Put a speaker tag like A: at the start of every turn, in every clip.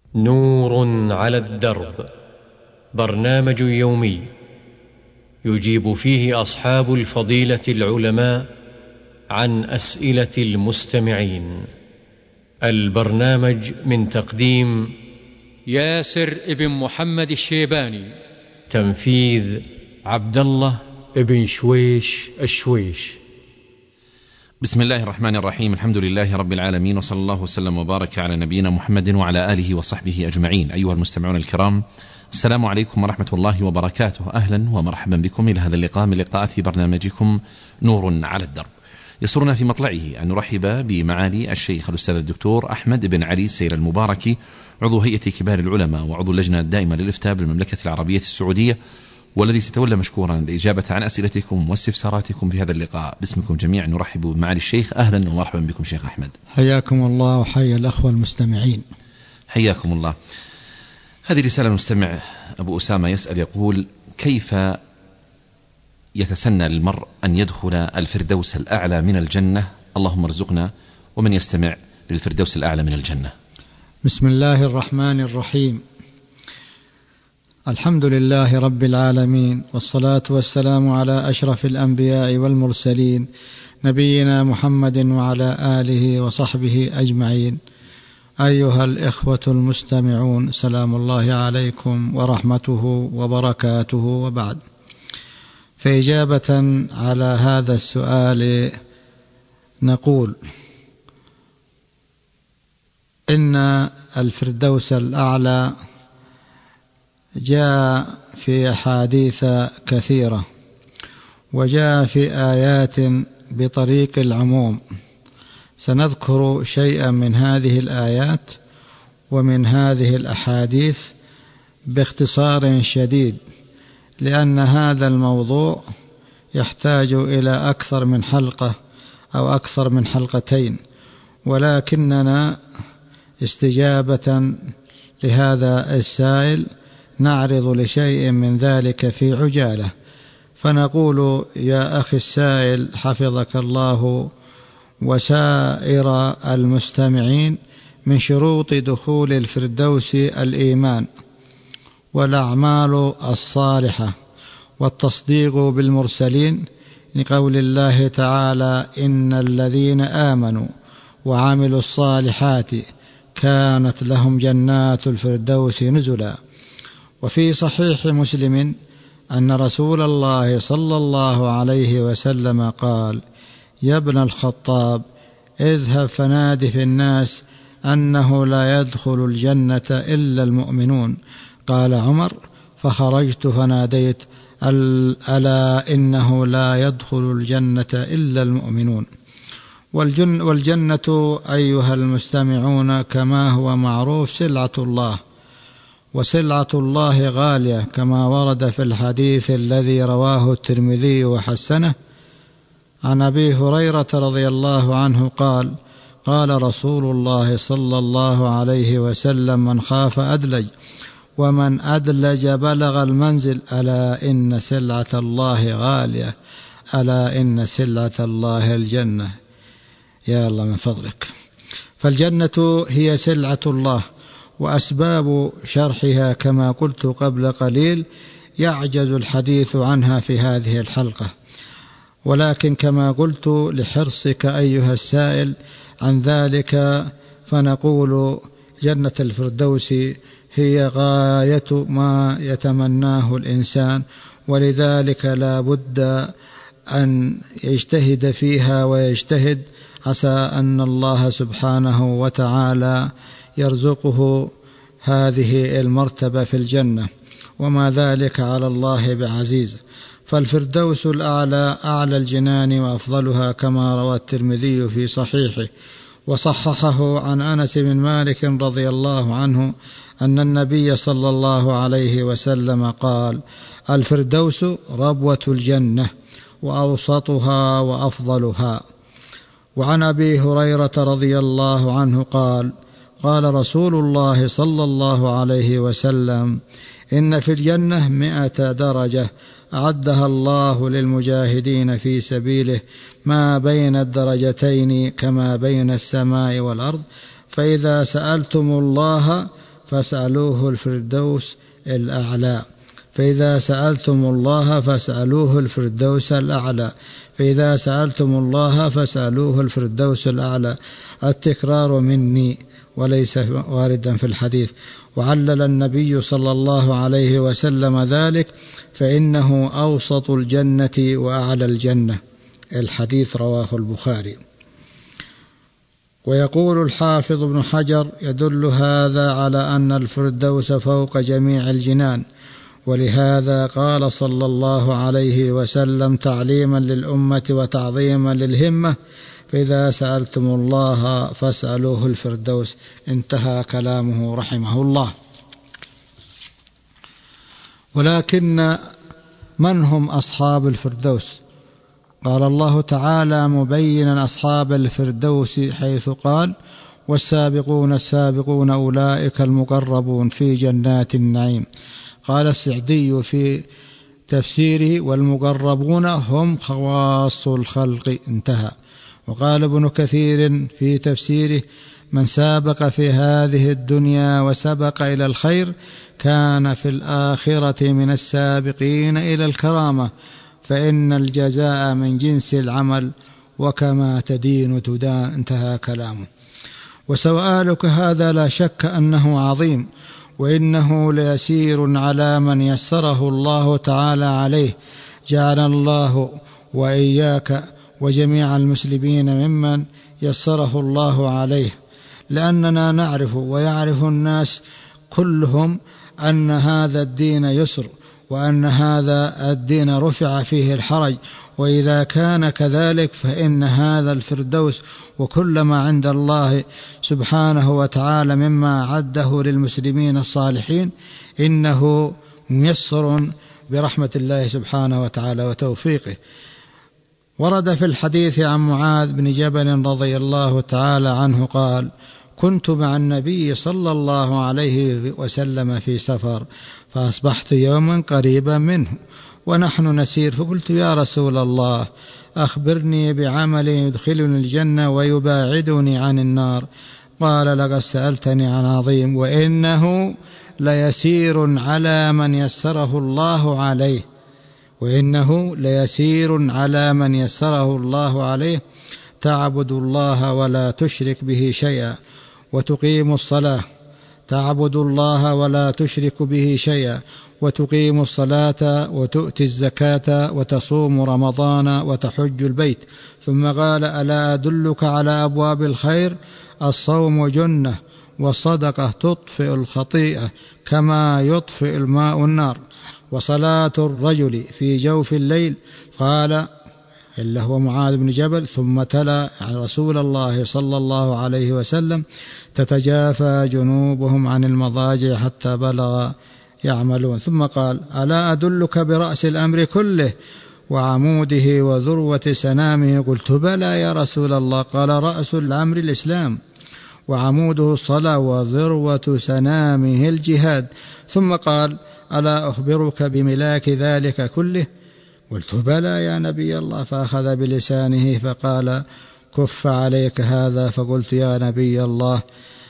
A: نور على الدرب، برنامج يومي يجيب فيه أصحاب الفضيلة العلماء عن أسئلة المستمعين. البرنامج من تقديم
B: ياسر ابن محمد الشيباني،
A: تنفيذ عبد الله ابن شويش الشويش.
C: بسم الله الرحمن الرحيم، الحمد لله رب العالمين، وصلى الله وسلم وبارك على نبينا محمد وعلى آله وصحبه أجمعين. أيها المستمعون الكرام، السلام عليكم ورحمة الله وبركاته. أهلا ومرحبا بكم إلى هذا اللقاء من لقاءات برنامجكم نور على الدرب. يسرنا في مطلعه أن نرحب بمعالي الشيخ الأستاذ الدكتور أحمد بن علي السير المباركي، عضو هيئة كبار العلماء وعضو اللجنة الدائمة للإفتاء بالمملكة العربية السعودية، والذي سيتولى مشكورا الإجابة عن أسئلتكم واستفساراتكم في هذا اللقاء. باسمكم جميعا نرحب بمعالي الشيخ. أهلا ومرحبا بكم شيخ أحمد.
D: حياكم الله وحيا الأخوة المستمعين.
C: حياكم الله. هذه رسالة المستمع أبو أسامة يسأل يقول: كيف يتسنى للمرء أن يدخل الفردوس الأعلى من الجنة؟ اللهم ارزقنا ومن يستمع للفردوس الأعلى من الجنة.
D: بسم الله الرحمن الرحيم. الحمد لله رب العالمين، والصلاة والسلام على أشرف الأنبياء والمرسلين، نبينا محمد وعلى آله وصحبه أجمعين. أيها الإخوة المستمعون، سلام الله عليكم ورحمته وبركاته، وبعد. فإجابة على هذا السؤال نقول إن الفردوس الأعلى جاء في أحاديث كثيرة، وجاء في آيات بطريق العموم. سنذكر شيئا من هذه الآيات ومن هذه الأحاديث باختصار شديد، لأن هذا الموضوع يحتاج إلى أكثر من حلقة أو أكثر من حلقتين، ولكننا استجابة لهذا السائل نعرض لشيء من ذلك في عجالة. فنقول: يا أخي السائل حفظك الله وسائر المستمعين، من شروط دخول الفردوس الإيمان والأعمال الصالحة والتصديق بالمرسلين، لقول الله تعالى: إن الذين آمنوا وعملوا الصالحات كانت لهم جنات الفردوس نزلا. وفي صحيح مسلم أن رسول الله صلى الله عليه وسلم قال: يا ابن الخطاب، اذهب فناد في الناس أنه لا يدخل الجنة إلا المؤمنون. قال عمر: فخرجت فناديت: ألا إنه لا يدخل الجنة إلا المؤمنون. والجنة أيها المستمعون كما هو معروف سلعة الله، وسلعة الله غالية، كما ورد في الحديث الذي رواه الترمذي وحسنه عن أبي هريرة رضي الله عنه قال: قال رسول الله صلى الله عليه وسلم: من خاف أدلج، ومن أدلج بلغ المنزل، ألا إن سلعة الله غالية، ألا إن سلعة الله الجنة. يا الله من فضلك. فالجنة هي سلعة الله، وأسباب شرحها كما قلت قبل قليل يعجز الحديث عنها في هذه الحلقة، ولكن كما قلت لحرصك أيها السائل عن ذلك فنقول: جنة الفردوس هي غاية ما يتمناه الإنسان، ولذلك لا بد أن يجتهد فيها ويجتهد، عسى أن الله سبحانه وتعالى يرزقه هذه المرتبة في الجنة، وما ذلك على الله بعزيز. فالفردوس الأعلى أعلى الجنان وأفضلها، كما روى الترمذي في صحيحه وصححه عن أنس بن مالك رضي الله عنه أن النبي صلى الله عليه وسلم قال: الفردوس ربوة الجنة وأوسطها وأفضلها. وعن أبي هريرة رضي الله عنه قال: قال رسول الله صلى الله عليه وسلم: إن في الجنة 100 درجة أعدها الله للمجاهدين في سبيله، ما بين الدرجتين كما بين السماء والأرض، فإذا سألتم الله فاسألوه الفردوس الأعلى، فإذا سألتم الله فاسألوه الفردوس الأعلى، فإذا سألتم الله فاسألوه الفردوس الأعلى. التكرار مني وليس واردا في الحديث. وعلل النبي صلى الله عليه وسلم ذلك فإنه أوسط الجنة وأعلى الجنة. الحديث رواه البخاري. ويقول الحافظ ابن حجر: يدل هذا على أن الفردوس فوق جميع الجنان، ولهذا قال صلى الله عليه وسلم تعليما للأمة وتعظيما للهمة: فإذا سألتم الله فاسألوه الفردوس. انتهى كلامه رحمه الله. ولكن من هم أصحاب الفردوس؟ قال الله تعالى مبينا أصحاب الفردوس حيث قال: والسابقون السابقون أولئك المقربون في جنات النعيم. قال السعدي في تفسيره: والمقربون هم خواص الخلق. انتهى. وقال ابن كثير في تفسيره: من سابق في هذه الدنيا وسبق إلى الخير كان في الآخرة من السابقين إلى الكرامة، فإن الجزاء من جنس العمل وكما تدين تدان. انتهى كلامه. وسؤالك هذا لا شك أنه عظيم، وإنه ليسير على من يسره الله تعالى عليه. جعل الله وإياك وجميع المسلمين ممن يسره الله عليه، لأننا نعرف ويعرف الناس كلهم أن هذا الدين يسر، وأن هذا الدين رفع فيه الحرج. وإذا كان كذلك فإن هذا الفردوس وكل ما عند الله سبحانه وتعالى مما عده للمسلمين الصالحين إنه ميسر برحمة الله سبحانه وتعالى وتوفيقه. ورد في الحديث عن معاذ بن جبل رضي الله تعالى عنه قال: كنت مع النبي صلى الله عليه وسلم في سفر، فأصبحت يوما قريبا منه ونحن نسير، فقلت: يا رسول الله أخبرني بعمل يدخلني الجنة ويباعدني عن النار. قال: لقد سألتني عن عظيم، وإنه ليسير على من يسره الله عليه، وإنه ليسير على من يسره الله عليه: تعبد الله ولا تشرك به شيئا وتقيم الصلاة، تعبد الله ولا تشرك به شيئا وتقيم الصلاة وتؤتي الزكاة وتصوم رمضان وتحج البيت. ثم قال: ألا أدلك على أبواب الخير؟ الصوم جنة، والصدقة تطفئ الخطيئة كما يطفئ الماء النار، وصلاة الرجل في جوف الليل. قال إلا هو معاذ بن جبل. ثم تلا عن رسول الله صلى الله عليه وسلم: تتجافى جنوبهم عن المضاجع حتى بلغ يعملون. ثم قال: ألا أدلك برأس الأمر كله وعموده وذروة سنامه؟ قلت: بلى يا رسول الله. قال: رأس الأمر الإسلام، وعموده الصلاة، وذروة سنامه الجهاد. ثم قال: ألا أخبرك بملاك ذلك كله؟ قلت: بلى يا نبي الله. فأخذ بلسانه فقال: كف عليك هذا. فقلت: يا نبي الله،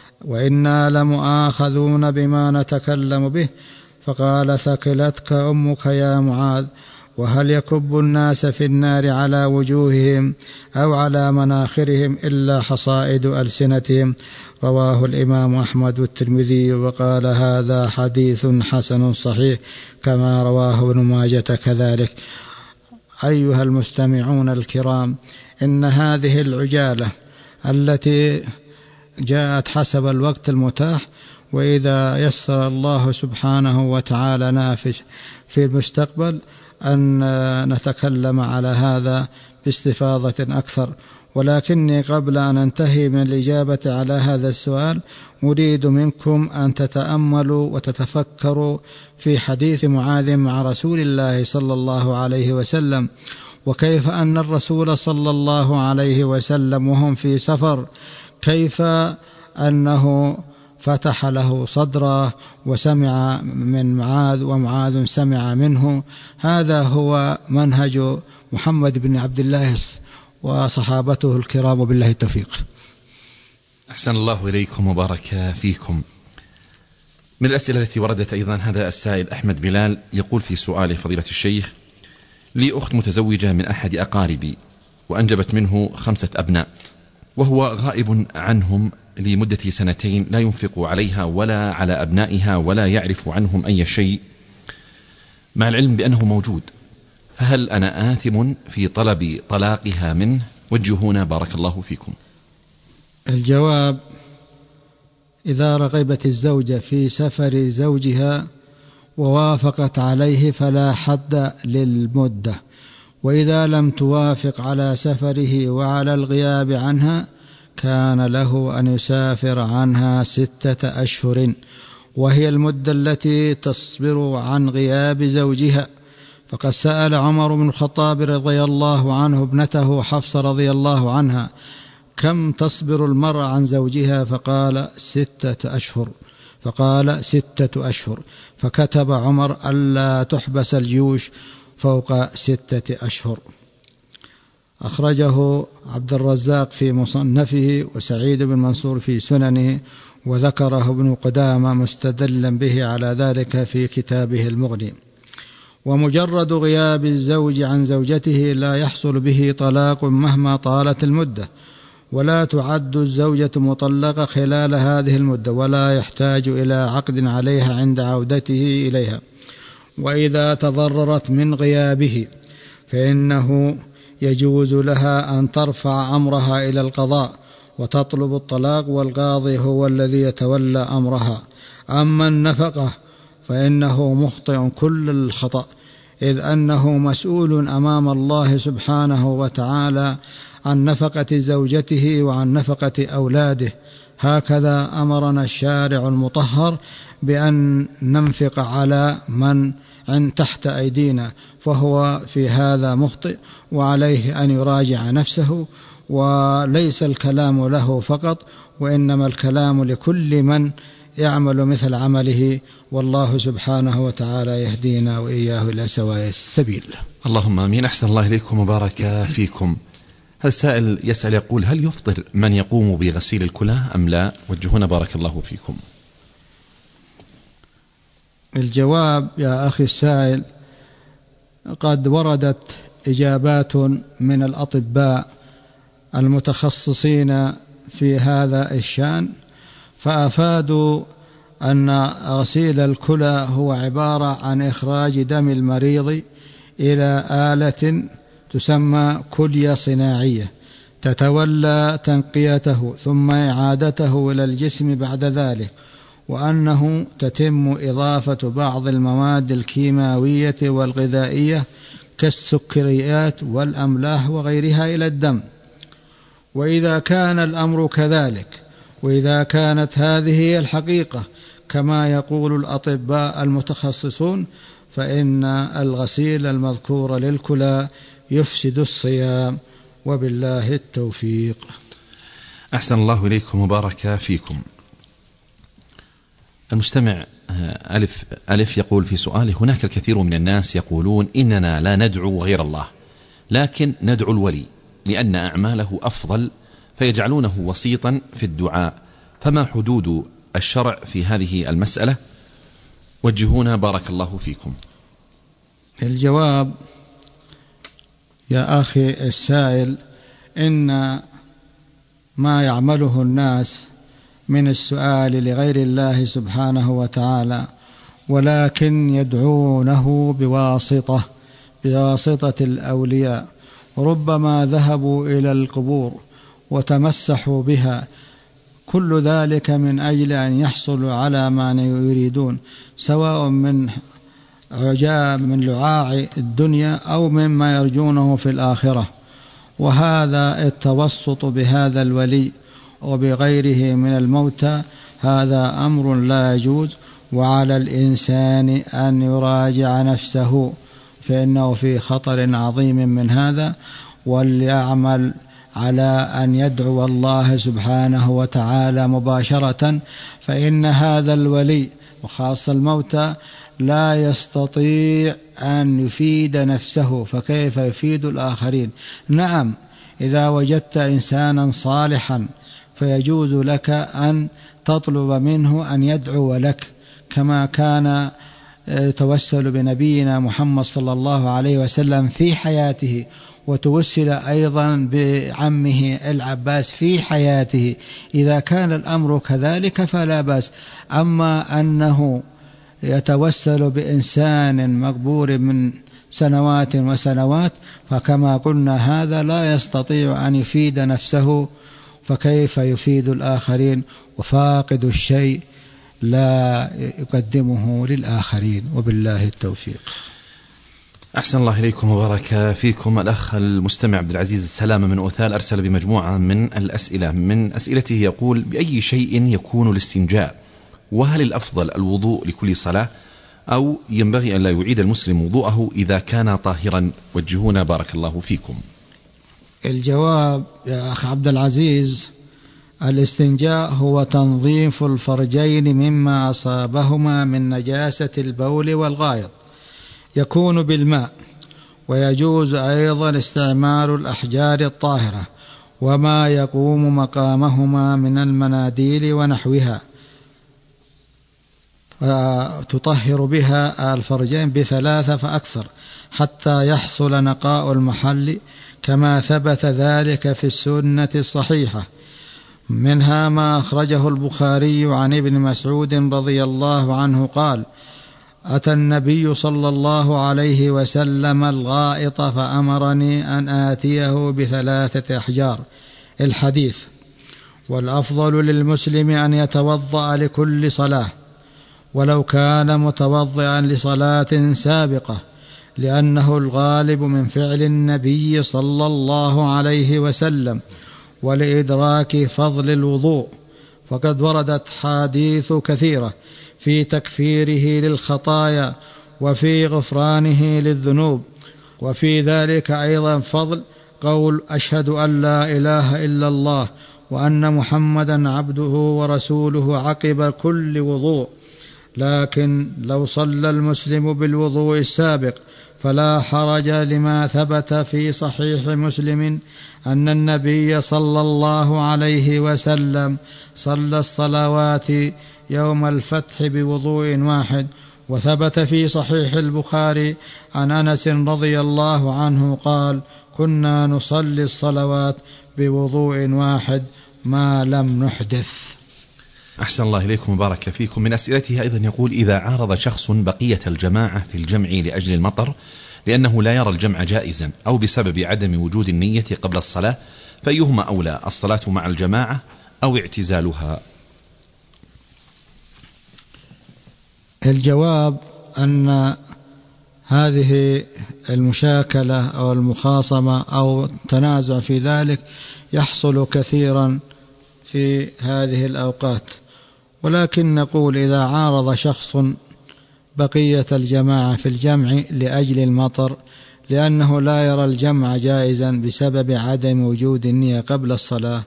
D: وإنا لمؤاخذون بما نتكلم به. فقال: ثقلتك أمك يا معاذ، وهل يكب الناس في النار على وجوههم أو على مناخرهم إلا حصائد ألسنتهم. رواه الإمام أحمد والترمذي، وقال: هذا حديث حسن صحيح، كما رواه ابن ماجة كذلك. أيها المستمعون الكرام، إن هذه العجالة التي جاءت حسب الوقت المتاح، وإذا يسر الله سبحانه وتعالى نافذ في المستقبل أن نتكلم على هذا باستفاضة أكثر. ولكني قبل أن أنتهي من الإجابة على هذا السؤال أريد منكم أن تتأملوا وتتفكروا في حديث معاذ مع رسول الله صلى الله عليه وسلم، وكيف أن الرسول صلى الله عليه وسلم وهم في سفر كيف أنه فتح له صدره وسمع من معاذ ومعاذ سمع منه. هذا هو منهج محمد بن عبد الله وصحابته الكرام، وبالله التوفيق.
C: أحسن الله إليكم وبارك فيكم. من الأسئلة التي وردت أيضا هذا السائل أحمد بلال يقول في سؤاله: فضيلة الشيخ، لي أخت متزوجة من أحد أقاربي وأنجبت منه 5 أبناء، وهو غائب عنهم لمدة 2 لا ينفق عليها ولا على أبنائها ولا يعرف عنهم أي شيء، مع العلم بأنه موجود، فهل أنا آثم في طلب طلاقها منه؟ وجهونا بارك الله فيكم.
D: الجواب: إذا رغبت الزوجة في سفر زوجها ووافقت عليه فلا حد للمدة، وإذا لم توافق على سفره وعلى الغياب عنها كان له أن يسافر عنها 6 أشهر، وهي المدة التي تصبر عن غياب زوجها. فقد سأل عمر بن الخطاب رضي الله عنه ابنته حفصة رضي الله عنها: كم تصبر المرأة عن زوجها؟ فقال 6 أشهر. فقال 6 أشهر، فكتب عمر ألا تحبس الجيوش فوق 6 أشهر. أخرجه عبد الرزاق في مصنفه وسعيد بن منصور في سننه، وذكره ابن قدامة مستدلا به على ذلك في كتابه المغني. ومجرد غياب الزوج عن زوجته لا يحصل به طلاق مهما طالت المدة، ولا تعد الزوجة مطلقة خلال هذه المدة، ولا يحتاج إلى عقد عليها عند عودته إليها. وإذا تضررت من غيابه فإنه يجوز لها أن ترفع أمرها إلى القضاء وتطلب الطلاق، والقاضي هو الذي يتولى أمرها. أما النفقة فإنه مخطئ كل الخطأ، إذ أنه مسؤول أمام الله سبحانه وتعالى عن نفقة زوجته وعن نفقة أولاده. هكذا أمرنا الشارع المطهر بأن ننفق على من تحت أيدينا، فهو في هذا مخطئ، وعليه أن يراجع نفسه، وليس الكلام له فقط، وإنما الكلام لكل من يعمل مثل عمله، والله سبحانه وتعالى يهدينا وإياه إلى سواء السبيل.
C: اللهم آمين. أحسن الله إليكم وبارك فيكم. هذا السائل يسأل يقول: هل يفطر من يقوم بغسيل الكلى أم لا؟ وجهونا بارك الله فيكم.
D: الجواب يا أخي السائل: قد وردت إجابات من الأطباء المتخصصين في هذا الشأن، فأفادوا أن غسيل الكلى هو عبارة عن إخراج دم المريض إلى آلة تسمى كلية صناعية تتولى تنقيته ثم إعادته إلى الجسم بعد ذلك، وأنه تتم إضافة بعض المواد الكيماوية والغذائية كالسكريات والأملاح وغيرها إلى الدم. وإذا كان الأمر كذلك، وإذا كانت هذه الحقيقة كما يقول الأطباء المتخصصون، فإن الغسيل المذكور للكلى يفسد الصيام، وبالله التوفيق.
C: أحسن الله إليكم وبارك فيكم. المستمع ألف يقول في سؤاله: هناك الكثير من الناس يقولون إننا لا ندعو غير الله، لكن ندعو الولي لأن أعماله أفضل، فيجعلونه وسيطا في الدعاء، فما حدود الشرع في هذه المسألة؟ وجهونا بارك الله فيكم.
D: الجواب يا أخي السائل: إن ما يعمله الناس من السؤال لغير الله سبحانه وتعالى، ولكن يدعونه بواسطة الأولياء، ربما ذهبوا إلى القبور وتمسحوا بها، كل ذلك من أجل أن يحصلوا على ما يريدون، سواء من لعاع الدنيا أو مما يرجونه في الآخرة. وهذا التوسط بهذا الولي وبغيره من الموتى هذا أمر لا يجوز، وعلى الإنسان أن يراجع نفسه، فإنه في خطر عظيم من هذا، وليعمل على أن يدعو الله سبحانه وتعالى مباشرة، فإن هذا الولي وخاصة الموتى لا يستطيع أن يفيد نفسه، فكيف يفيد الآخرين؟ نعم، إذا وجدت إنسانا صالحا فيجوز لك أن تطلب منه أن يدعو لك، كما كان توسل بنبينا محمد صلى الله عليه وسلم في حياته، وتوسل أيضا بعمه العباس في حياته. إذا كان الأمر كذلك فلا بأس. أما أنه يتوسل بإنسان مقبور من سنوات وسنوات، فكما قلنا هذا لا يستطيع أن يفيد نفسه، فكيف يفيد الآخرين؟ وفاقد الشيء لا يقدمه للآخرين. وبالله التوفيق.
C: أحسن الله إليكم وبارك فيكم. الأخ المستمع عبد العزيز السلامة من أوثال أرسل بمجموعة من الأسئلة. من أسئلته يقول: بأي شيء يكون الاستنجاء؟ وهل الأفضل الوضوء لكل صلاة، أو ينبغي أن لا يعيد المسلم وضوءه إذا كان طاهرا؟ وجهونا بارك الله فيكم.
D: الجواب يا أخ عبد العزيز: الاستنجاء هو تنظيف الفرجين مما أصابهما من نجاسة البول والغائط، يكون بالماء، ويجوز أيضا استعمال الأحجار الطاهرة وما يقوم مقامهما من المناديل ونحوها، فتطهر بها الفرجين ب3 فأكثر حتى يحصل نقاء المحل، كما ثبت ذلك في السنة الصحيحة. منها ما أخرجه البخاري عن ابن مسعود رضي الله عنه قال: أتى النبي صلى الله عليه وسلم الغائط فأمرني أن آتيه ب3 أحجار. الحديث. والأفضل للمسلم أن يتوضأ لكل صلاة، ولو كان متوضئا لصلاة سابقة، لأنه الغالب من فعل النبي صلى الله عليه وسلم، ولإدراك فضل الوضوء، فقد وردت حديث كثيرة في تكفيره للخطايا وفي غفرانه للذنوب. وفي ذلك أيضا فضل قول: أشهد أن لا إله إلا الله وأن محمدا عبده ورسوله عقب كل وضوء. لكن لو صلى المسلم بالوضوء السابق فلا حرج، لما ثبت في صحيح مسلم أن النبي صلى الله عليه وسلم صلى الصلوات يوم الفتح بوضوء واحد. وثبت في صحيح البخاري عن أنس رضي الله عنه قال: كنا نصلي الصلوات بوضوء واحد ما لم نحدث.
C: أحسن الله إليكم وبارك فيكم. من أسئلته أيضا يقول: إذا عارض شخص بقية الجماعة في الجمع لأجل المطر، لأنه لا يرى الجمع جائزا، أو بسبب عدم وجود النية قبل الصلاة، فأيهما أولى، الصلاة مع الجماعة أو اعتزالها؟
D: الجواب أن هذه المشاكلة أو المخاصمة أو التنازع في ذلك يحصل كثيرا في هذه الأوقات، ولكن نقول: إذا عارض شخص بقية الجماعة في الجمع لأجل المطر، لأنه لا يرى الجمع جائزا بسبب عدم وجود النية قبل الصلاة،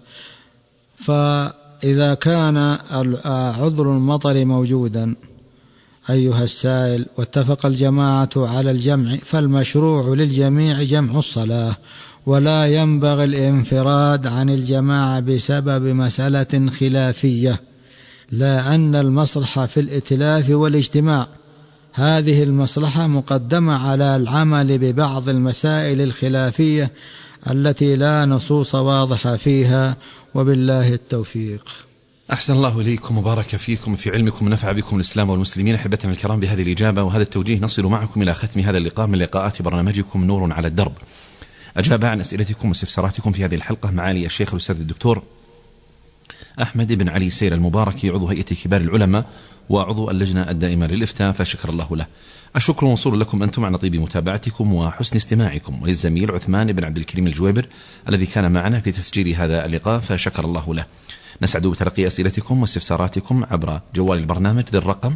D: فإذا كان عذر المطر موجودا أيها السائل واتفق الجماعة على الجمع، فالمشروع للجميع جمع الصلاة، ولا ينبغي الانفراد عن الجماعة بسبب مسألة خلافية، لا أن المصلحة في الائتلاف والاجتماع، هذه المصلحة مقدمة على العمل ببعض المسائل الخلافية التي لا نصوص واضحة فيها. وبالله التوفيق.
C: أحسن الله إليكم وبارك فيكم في علمكم ونفع بكم الإسلام والمسلمين. أحبتنا الكرام، بهذه الإجابة وهذا التوجيه نصل معكم إلى ختم هذا اللقاء من لقاءات برنامجكم نور على الدرب. أجاب عن أسئلتكم واستفساراتكم في هذه الحلقة معالي الشيخ الأستاذ الدكتور أحمد بن علي سير المباركي، عضو هيئة كبار العلماء وعضو اللجنة الدائمة للإفتاء، فشكر الله له. الشكر موصول لكم أنتم عن طيب متابعتكم وحسن استماعكم، وللزميل عثمان بن عبد الكريم الجويبر الذي كان معنا في تسجيل هذا اللقاء، فشكر الله له. نسعد بتلقي أسئلتكم واستفساراتكم عبر جوال البرنامج ذي الرقم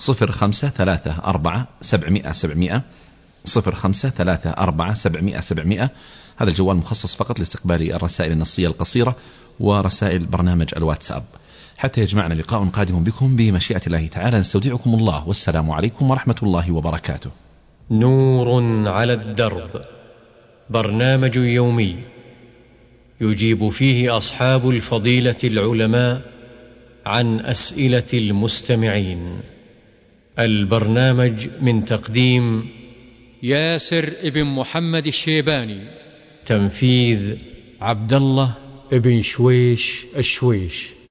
C: 0534 700 هذا الجوال مخصص فقط لاستقبال الرسائل النصية القصيرة ورسائل برنامج الواتساب. حتى يجمعنا لقاء قادم بكم بمشيئة الله تعالى، نستودعكم الله، والسلام عليكم ورحمة الله وبركاته.
A: نور على الدرب، برنامج يومي يجيب فيه أصحاب الفضيلة العلماء عن أسئلة المستمعين. البرنامج من تقديم
B: ياسر ابن محمد الشيباني،
A: تنفيذ
B: عبد الله ابن شويش الشويش.